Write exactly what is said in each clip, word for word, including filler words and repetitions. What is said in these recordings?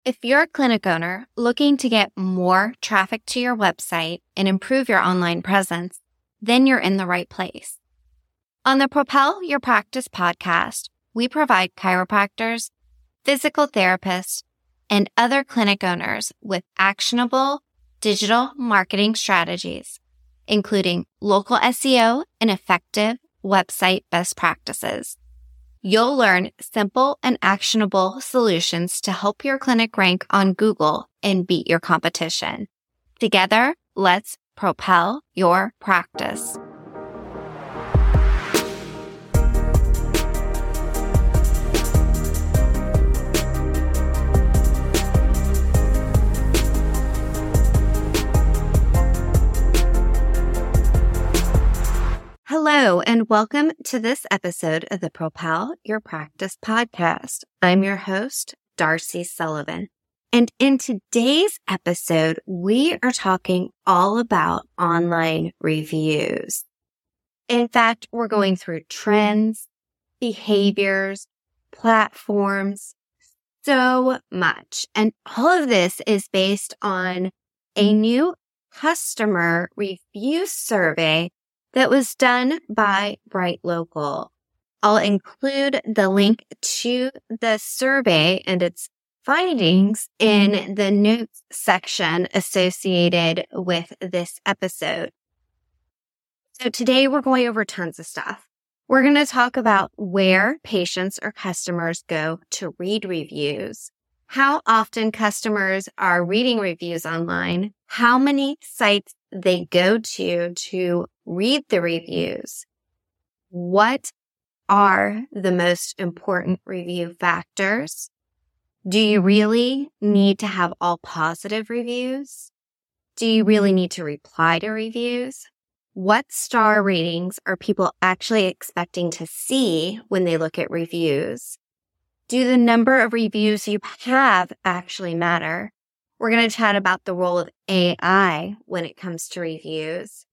If you're a clinic owner looking to get more traffic to your website and improve your online presence, then you're in the right place. On the Propel Your Practice podcast, we provide chiropractors, physical therapists, and other clinic owners with actionable digital marketing strategies, including local S E O and effective website best practices. You'll learn simple and actionable solutions to help your clinic rank on Google and beat your competition. Together, let's propel your practice. Hello, and welcome to this episode of the Propel Your Practice podcast. I'm your host, Darcy Sullivan. And in today's episode, we are talking all about online reviews. In fact, we're going through trends, behaviors, platforms, so much. And all of this is based on a new customer review survey that was done by Bright Local. I'll include the link to the survey and its findings in the notes section associated with this episode. So today we're going over tons of stuff. We're going to talk about where patients or customers go to read reviews, how often customers are reading reviews online, how many sites they go to to read the reviews. What are the most important review factors? Do you really need to have all positive reviews? Do you really need to reply to reviews? What star ratings are people actually expecting to see when they look at reviews? Do the number of reviews you have actually matter? We're going to chat about the role of A I when it comes to reviews.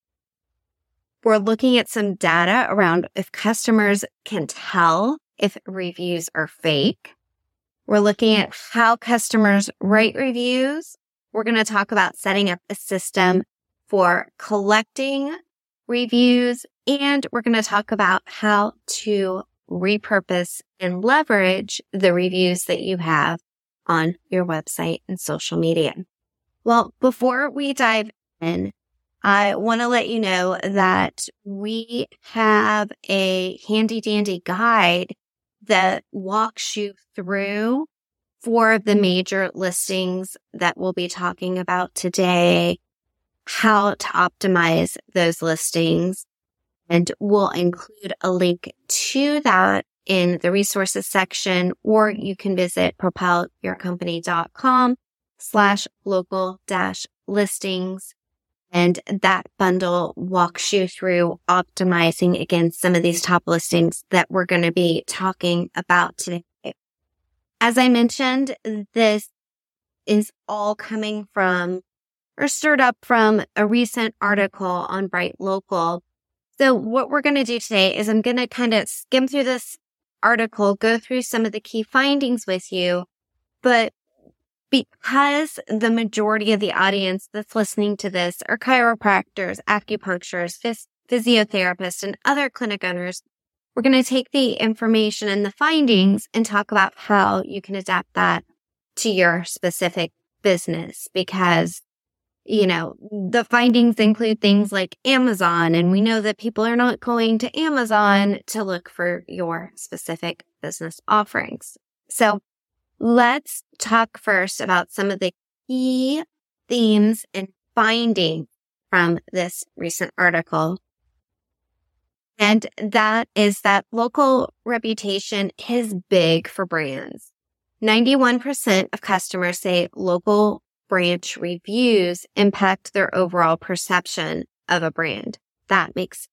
We're looking at some data around if customers can tell if reviews are fake. We're looking at how customers write reviews. We're going to talk about setting up a system for collecting reviews, and we're going to talk about how to repurpose and leverage the reviews that you have on your website and social media. Well, before we dive in, I want to let you know that we have a handy dandy guide that walks you through four of the major listings that we'll be talking about today, how to optimize those listings, and we'll include a link to that in the resources section, or you can visit propelyourcompany.com slash local dash listings. And that bundle walks you through optimizing against some of these top listings that we're going to be talking about today. As I mentioned, this is all coming from or stirred up from a recent article on Bright Local. So what we're going to do today is I'm going to kind of skim through this article, go through some of the key findings with you, but because the majority of the audience that's listening to this are chiropractors, acupuncturists, phys- physiotherapists, and other clinic owners, we're going to take the information and the findings and talk about how you can adapt that to your specific business, because you know, the findings include things like Amazon, and we know that people are not going to Amazon to look for your specific business offerings. So let's talk first about some of the key themes and findings from this recent article. And that is that local reputation is big for brands. ninety-one percent of customers say local branch reviews impact their overall perception of a brand. That makes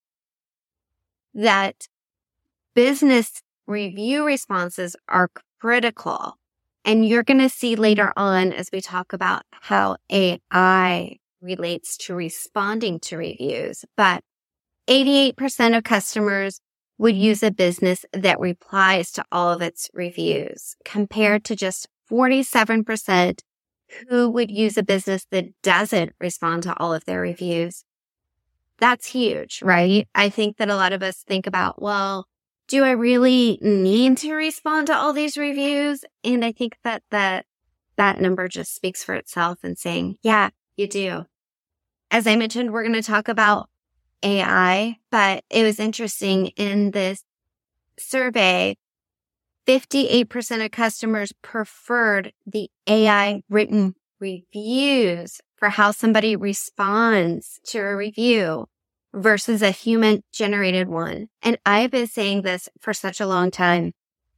that business review responses are critical. And you're going to see later on as we talk about how A I relates to responding to reviews. But eighty-eight percent of customers would use a business that replies to all of its reviews, compared to just forty-seven percent who would use a business that doesn't respond to all of their reviews. That's huge, right? I think that a lot of us think about, well, do I really need to respond to all these reviews? And I think that that, that number just speaks for itself and saying, yeah, you do. As I mentioned, we're going to talk about A I, but it was interesting in this survey, fifty-eight percent of customers preferred the A I written reviews for how somebody responds to a review versus a human generated one. And I've been saying this for such a long time.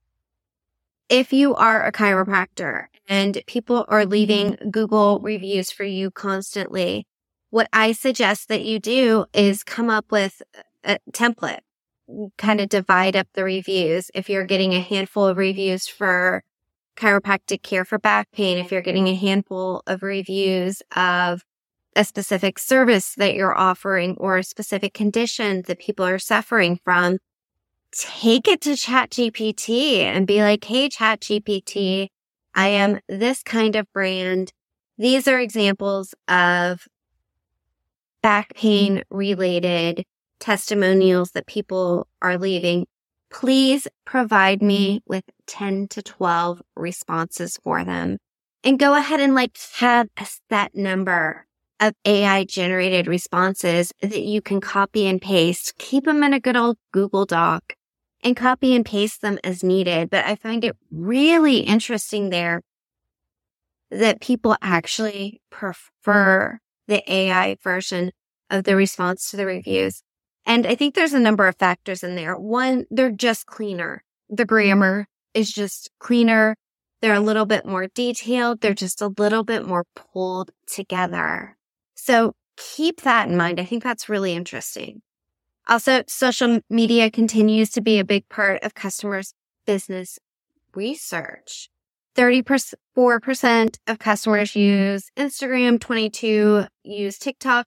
If you are a chiropractor and people are leaving Google reviews for you constantly, what I suggest that you do is come up with a template, kind of divide up the reviews. If you're getting a handful of reviews for chiropractic care for back pain, if you're getting a handful of reviews of a specific service that you're offering or a specific condition that people are suffering from, take it to ChatGPT and be like, hey, ChatGPT, I am this kind of brand. These are examples of back pain related testimonials that people are leaving. Please provide me with ten to twelve responses for them, and go ahead and like have a set number of A I generated responses that you can copy and paste. Keep them in a good old Google Doc and copy and paste them as needed. But I find it really interesting there that people actually prefer the A I version of the response to the reviews. And I think there's a number of factors in there. One, they're just cleaner. The grammar is just cleaner. They're a little bit more detailed. They're just a little bit more pulled together. So keep that in mind. I think that's really interesting. Also, social media continues to be a big part of customers' business research. thirty-four percent of customers use Instagram, twenty-two percent use TikTok.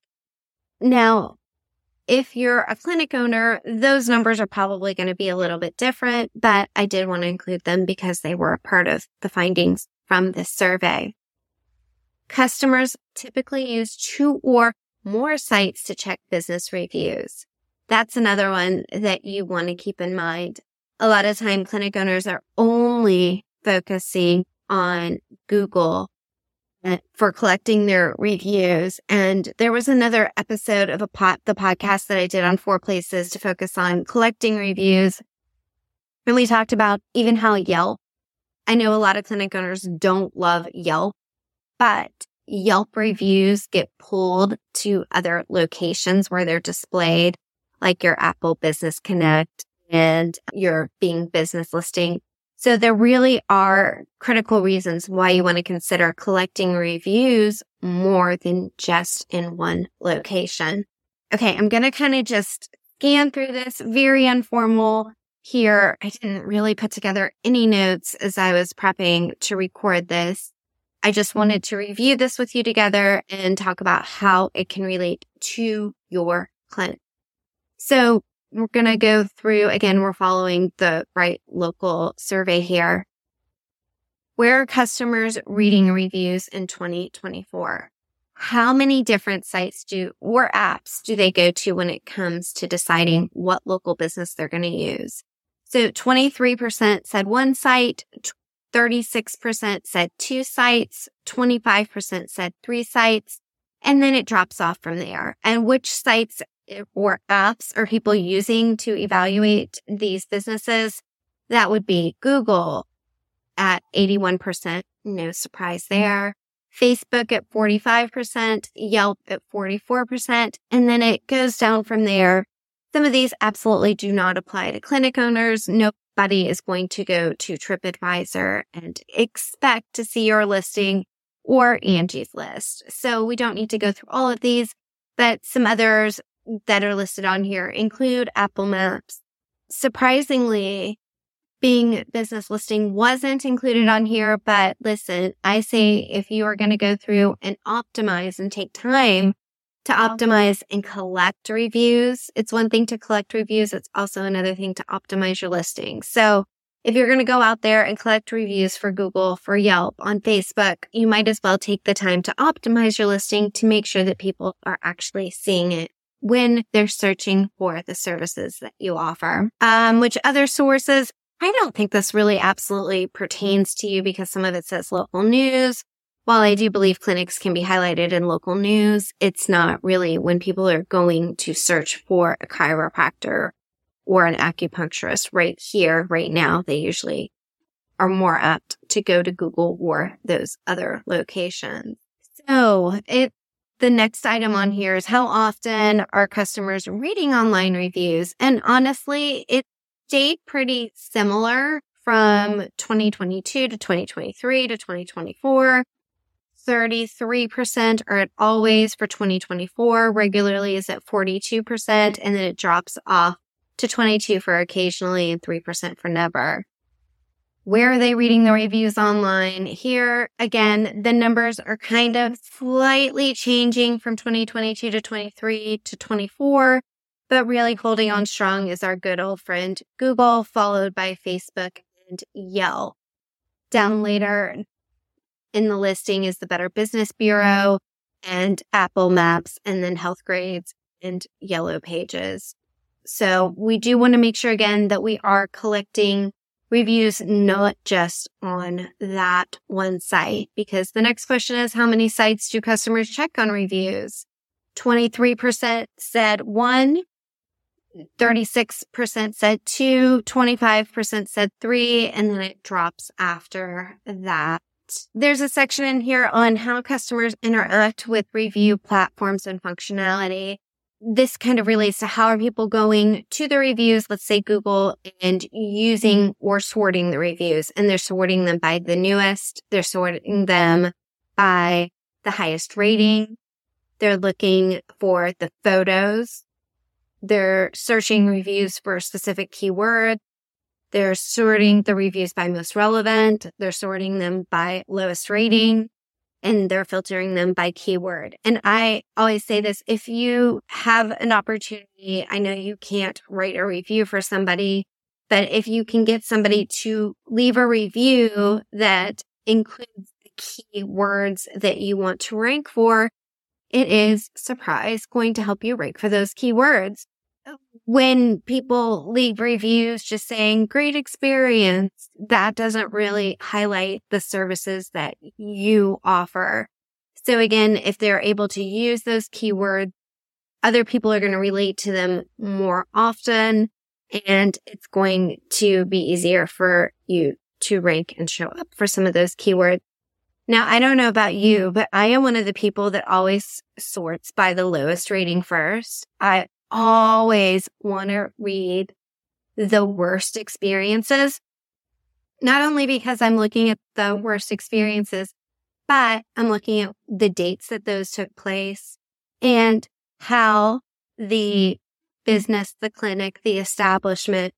Now, if you're a clinic owner, those numbers are probably going to be a little bit different, but I did want to include them because they were a part of the findings from this survey. Customers typically use two or more sites to check business reviews. That's another one that you want to keep in mind. A lot of time, clinic owners are only focusing on Google for collecting their reviews. And there was another episode of a pot, the podcast that I did on Four Places to focus on collecting reviews. And we talked about even how Yelp, I know a lot of clinic owners don't love Yelp, but Yelp reviews get pulled to other locations where they're displayed, like your Apple Business Connect and your Bing Business Listing. So there really are critical reasons why you want to consider collecting reviews more than just in one location. Okay, I'm going to kind of just scan through this, very informal here. I didn't really put together any notes as I was prepping to record this. I just wanted to review this with you together and talk about how it can relate to your clinic. So we're going to go through, again, we're following the Right Local survey here. Where are customers reading reviews in twenty twenty-four? How many different sites do or apps do they go to when it comes to deciding what local business they're going to use? So twenty-three percent said one site, thirty-six percent said two sites, twenty-five percent said three sites, and then it drops off from there. And which sites or apps are people using to evaluate these businesses? That would be Google at eighty-one percent. No surprise there. Facebook at forty-five percent, Yelp at forty-four percent, and then it goes down from there. Some of these absolutely do not apply to clinic owners. Nobody is going to go to TripAdvisor and expect to see your listing or Angie's List. So we don't need to go through all of these, but some others that are listed on here include Apple Maps. Surprisingly, Bing Business Listing wasn't included on here, but listen, I say if you are going to go through and optimize and take time to optimize and collect reviews, it's one thing to collect reviews. It's also another thing to optimize your listing. So If you're going to go out there and collect reviews for Google, for Yelp, on Facebook, you might as well take the time to optimize your listing to make sure that people are actually seeing it when they're searching for the services that you offer. Um, which other sources? I don't think this really absolutely pertains to you because some of it says local news. While I do believe clinics can be highlighted in local news, it's not really when people are going to search for a chiropractor or an acupuncturist right here, right now. They usually are more apt to go to Google or those other locations. So it, the next item on here is how often are customers reading online reviews? And honestly, it stayed pretty similar from twenty twenty-two to twenty twenty-three to twenty twenty-four. thirty-three percent are at always for twenty twenty-four. Regularly is at forty-two percent, and then it drops off to twenty-two for occasionally and three percent for never. Where are they reading the reviews online? Here, again, the numbers are kind of slightly changing from twenty twenty-two to twenty-three to twenty-four, but really holding on strong is our good old friend Google, followed by Facebook and Yelp. Down later in the listing is the Better Business Bureau and Apple Maps, and then Health Grades and Yellow Pages. So we do want to make sure, again, that we are collecting reviews, not just on that one site, because the next question is, how many sites do customers check on reviews? twenty-three percent said one, thirty-six percent said two, twenty-five percent said three, and then it drops after that. There's a section in here on how customers interact with review platforms and functionality. This kind of relates to how are people going to the reviews, let's say Google, and using or sorting the reviews. And they're sorting them by the newest. They're sorting them by the highest rating. They're looking for the photos. They're searching reviews for a specific keyword. They're sorting the reviews by most relevant. They're sorting them by lowest rating. And they're filtering them by keyword. And I always say this, if you have an opportunity, I know you can't write a review for somebody, but if you can get somebody to leave a review that includes the keywords that you want to rank for, it is, surprise, going to help you rank for those keywords. When people leave reviews just saying, great experience, that doesn't really highlight the services that you offer. So again, if they're able to use those keywords, other people are going to relate to them more often, and it's going to be easier for you to rank and show up for some of those keywords. Now, I don't know about you, but I am one of the people that always sorts by the lowest rating first. I always want to read the worst experiences, not only because I'm looking at the worst experiences, but I'm looking at the dates that those took place and how the business, the clinic, the establishment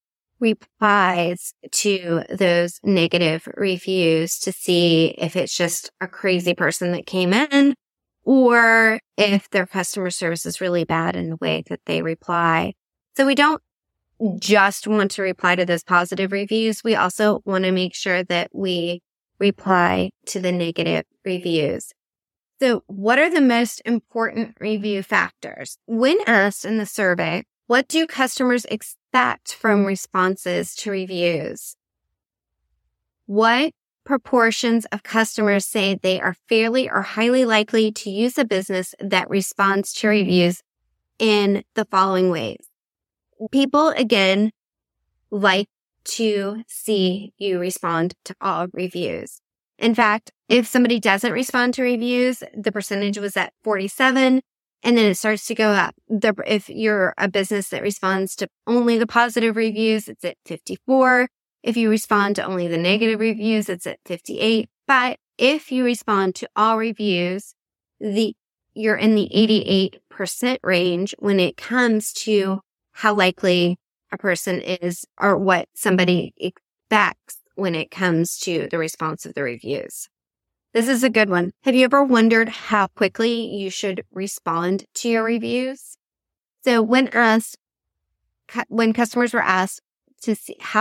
replies to those negative reviews to see if it's just a crazy person that came in, or if their customer service is really bad in the way that they reply. So we don't just want to reply to those positive reviews. We also want to make sure that we reply to the negative reviews. So what are the most important review factors? When asked in the survey, what do customers expect from responses to reviews? What proportions of customers say they are fairly or highly likely to use a business that responds to reviews in the following ways? People, again, like to see you respond to all reviews. In fact, if somebody doesn't respond to reviews, the percentage was at forty-seven, and then it starts to go up. The, if you're a business that responds to only the positive reviews, it's at fifty-four. If you respond to only the negative reviews, it's at fifty-eight. But if you respond to all reviews, the you're in the eighty-eight percent range when it comes to how likely a person is or what somebody expects when it comes to the response of the reviews. This is a good one. Have you ever wondered how quickly you should respond to your reviews? So when asked, when customers were asked to see how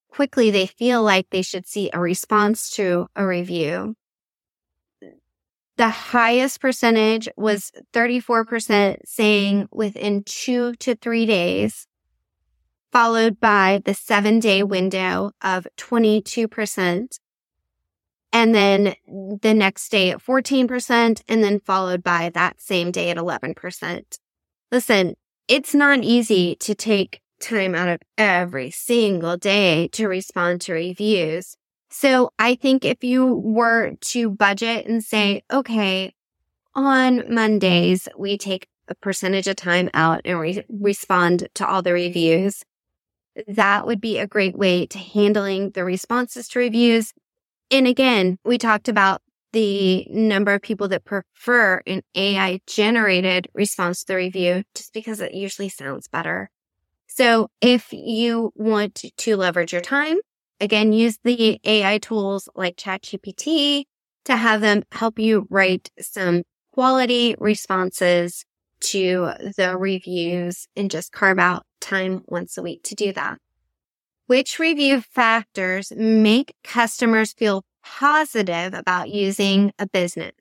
quickly they feel like they should see a response to a review. The highest percentage was thirty-four percent saying within two to three days, followed by the seven-day window of twenty-two percent, and then the next day at fourteen percent, and then followed by that same day at eleven percent. Listen, it's not easy to take time out of every single day to respond to reviews. So I think if you were to budget and say, okay, on Mondays, we take a percentage of time out and re- respond to all the reviews, that would be a great way to handling the responses to reviews. And again, we talked about the number of people that prefer an A I-generated response to the review just because it usually sounds better. So if you want to leverage your time, again, use the A I tools like ChatGPT to have them help you write some quality responses to the reviews and just carve out time once a week to do that. Which review factors make customers feel positive about using a business?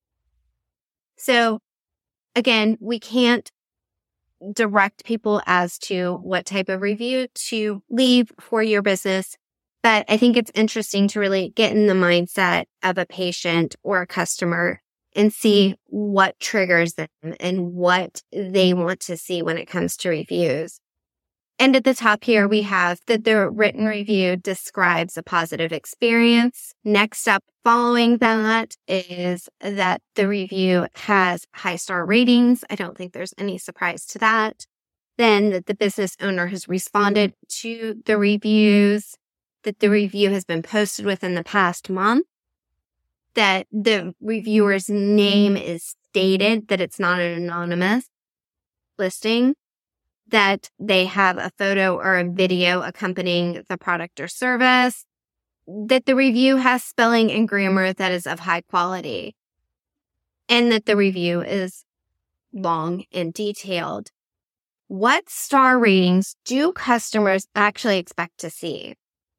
So again, we can't direct people as to what type of review to leave for your business. But I think it's interesting to really get in the mindset of a patient or a customer and see what triggers them and what they want to see when it comes to reviews. And at the top here, we have that the written review describes a positive experience. Next up, following that is that the review has high star ratings. I don't think there's any surprise to that. Then that the business owner has responded to the reviews, that the review has been posted within the past month, that the reviewer's name is stated, that it's not an anonymous listing, that they have a photo or a video accompanying the product or service, that the review has spelling and grammar that is of high quality, and that the review is long and detailed. What star ratings do customers actually expect to see?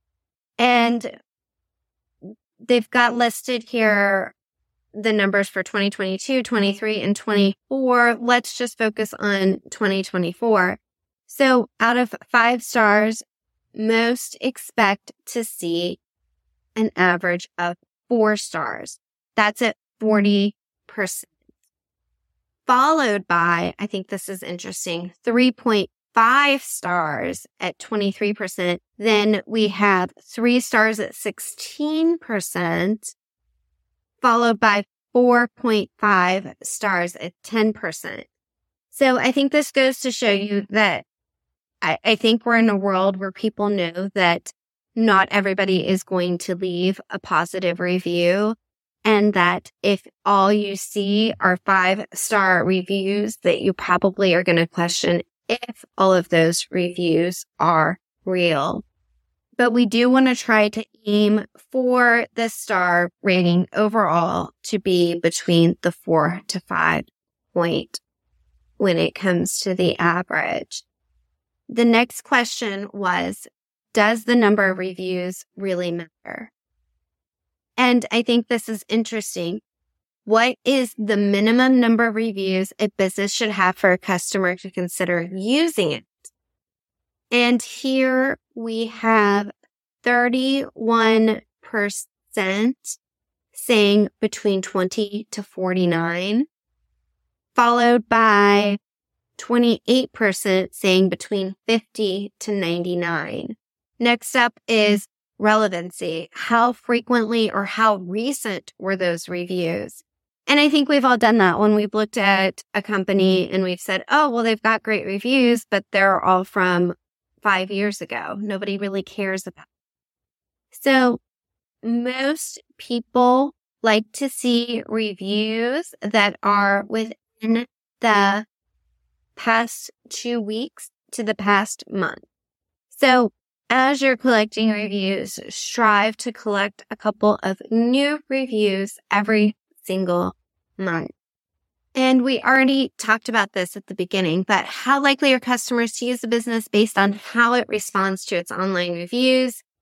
And they've got listed here the numbers for twenty twenty-two, twenty-three, and twenty-four. Let's just focus on twenty twenty-four. So out of five stars, most expect to see an average of four stars. That's at forty percent. Followed by, I think this is interesting, three point five stars at twenty-three percent. Then we have three stars at sixteen percent, followed by four point five stars at ten percent. So I think this goes to show you that I, I think we're in a world where people know that not everybody is going to leave a positive review, and that if all you see are five-star reviews, that you probably are going to question if all of those reviews are real. But we do want to try to aim for the star rating overall to be between the four to five point when it comes to the average. The next question was, does the number of reviews really matter? And I think this is interesting. What is the minimum number of reviews a business should have for a customer to consider using it? And here we have thirty-one percent saying between twenty to forty-nine, followed by twenty-eight percent saying between fifty to ninety-nine. Next up is relevancy. How frequently or how recent were those reviews? And I think we've all done that when we've looked at a company and we've said, oh, well, they've got great reviews, but they're all from five years ago. Nobody really cares about it. So most people like to see reviews that are within the past two weeks to the past month. So as you're collecting reviews, strive to collect a couple of new reviews every single month. And we already talked about this at the beginning, but how likely are customers to use the business based on how it responds to its online reviews?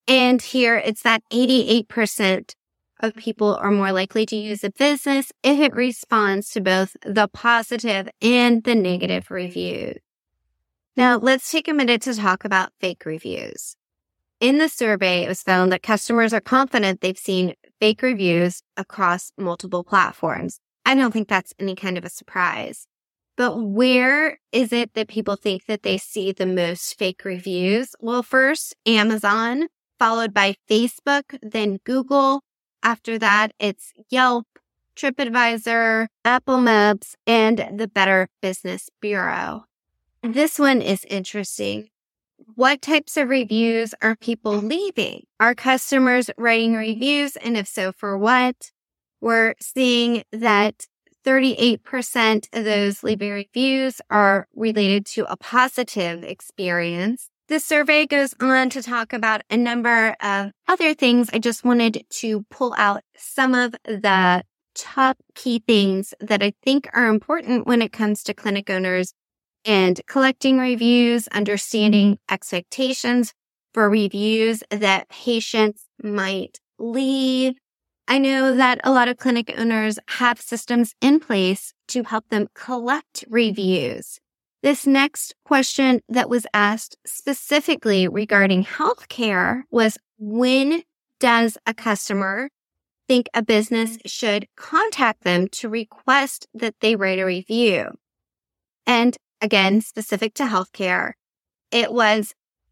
And here it's that eighty-eight percent of people are more likely to use a business if it responds to both the positive and the negative reviews. Now, let's take a minute to talk about fake reviews. In the survey, it was found that customers are confident they've seen fake reviews across multiple platforms. I don't think that's any kind of a surprise. But where is it that people think that they see the most fake reviews? Well, first, Amazon, followed by Facebook, then Google. After that, it's Yelp, TripAdvisor, Apple Maps, and the Better Business Bureau. This one is interesting. What types of reviews are people leaving? Are customers writing reviews? And if so, for what? We're seeing that thirty-eight percent of those leaving reviews are related to a positive experience. The survey goes on to talk about a number of other things. I just wanted to pull out some of the top key things that I think are important when it comes to clinic owners and collecting reviews, understanding expectations for reviews that patients might leave. I know that a lot of clinic owners have systems in place to help them collect reviews. This next question that was asked specifically regarding healthcare was, when does a customer think a business should contact them to request that they write a review? And again, specific to healthcare, it was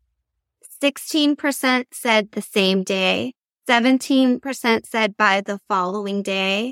sixteen percent said the same day, seventeen percent said by the following day,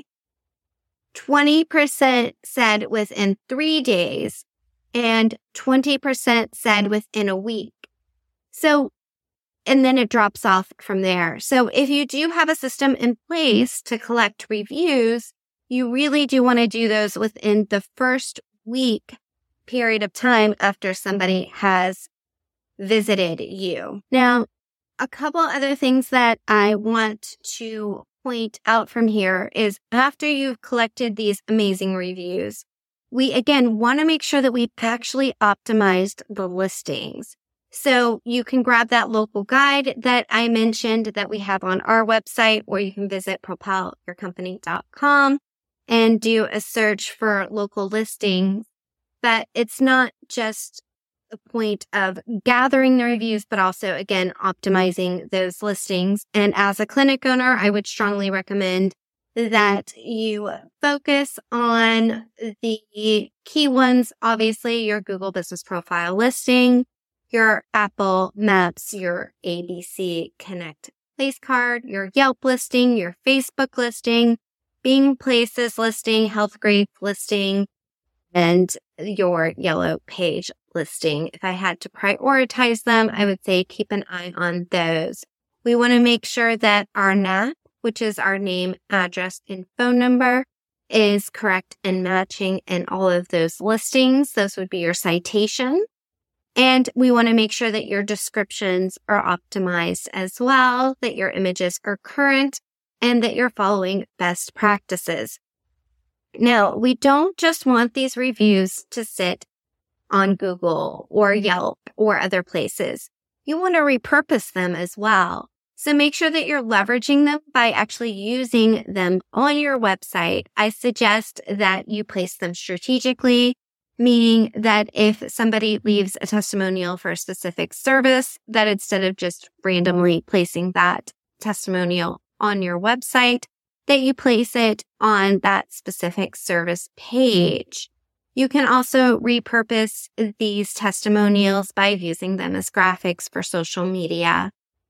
twenty percent said within three days, and twenty percent said within a week. So, and then it drops off from there. So if you do have a system in place to collect reviews, you really do want to do those within the first week period of time after somebody has visited you. Now, a couple other things that I want to point out from here is, after you've collected these amazing reviews, we again want to make sure that we've actually optimized the listings. So you can grab that local guide that I mentioned that we have on our website, or you can visit propel your company dot com and do a search for local listings. But it's not just the point of gathering the reviews, but also, again, optimizing those listings. And as a clinic owner, I would strongly recommend that you focus on the key ones. Obviously, your Google Business Profile listing, your Apple Maps, your A B C Connect place card, your Yelp listing, your Facebook listing, Bing Places listing, Healthgrades listing, and your Yellow Page listing. If I had to prioritize them, I would say keep an eye on those. We want to make sure that our N A P, which is our name, address, and phone number, is correct and matching in all of those listings. Those would be your citation. And we want to make sure that your descriptions are optimized as well, that your images are current, and that you're following best practices. Now, we don't just want these reviews to sit on Google or Yelp or other places. You want to repurpose them as well. So make sure that you're leveraging them by actually using them on your website. I suggest that you place them strategically, meaning that if somebody leaves a testimonial for a specific service, that instead of just randomly placing that testimonial on your website, that you place it on that specific service page. You can also repurpose these testimonials by using them as graphics for social media,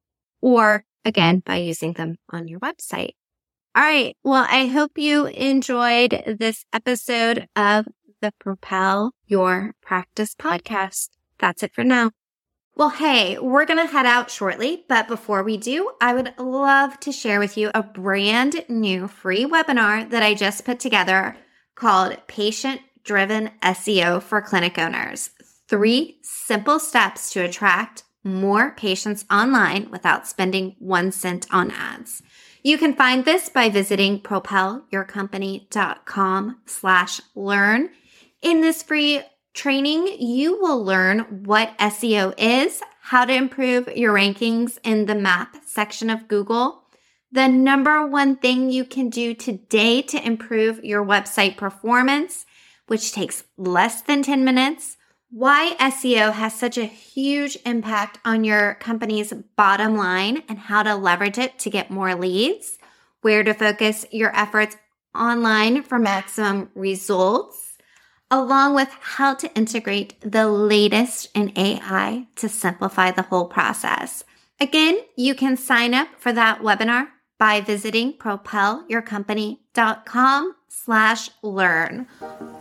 or again, by using them on your website. All right. Well, I hope you enjoyed this episode of the Propel Your Practice podcast. That's it for now. Well, hey, we're going to head out shortly, but before we do, I would love to share with you a brand new free webinar that I just put together called Patient Driven S E O for Clinic Owners. Three simple steps to attract more patients online without spending one cent on ads. You can find this by visiting propel your company dot com slash learn. In this free training, you will learn what S E O is, how to improve your rankings in the map section of Google, the number one thing you can do today to improve your website performance, which takes less than ten minutes, why S E O has such a huge impact on your company's bottom line and how to leverage it to get more leads, where to focus your efforts online for maximum results, along with how to integrate the latest in A I to simplify the whole process. Again, you can sign up for that webinar by visiting propelyourcompany.com slash learn.